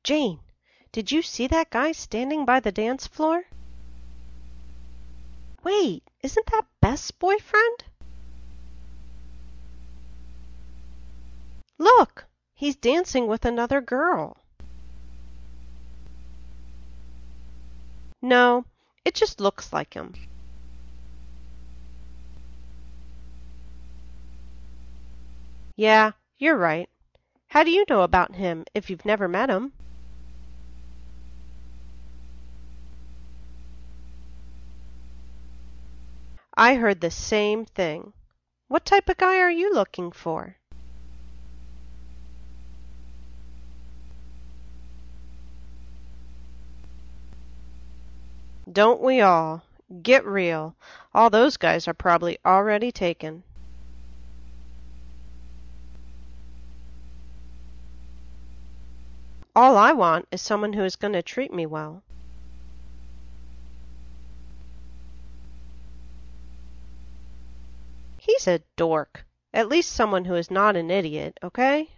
Jane, did you see that guy standing by the dance floor? Wait, isn't that Beth's boyfriend? Look, he's dancing with another girl. No, it just looks like him. Yeah, you're right. How do you know about him if you've never met him? I heard the same thing. What type of guy are you looking for? Don't we all? Get real. All those guys are probably already taken. All I want is someone who is going to treat me well. He's a dork. At least someone who is not an idiot, okay?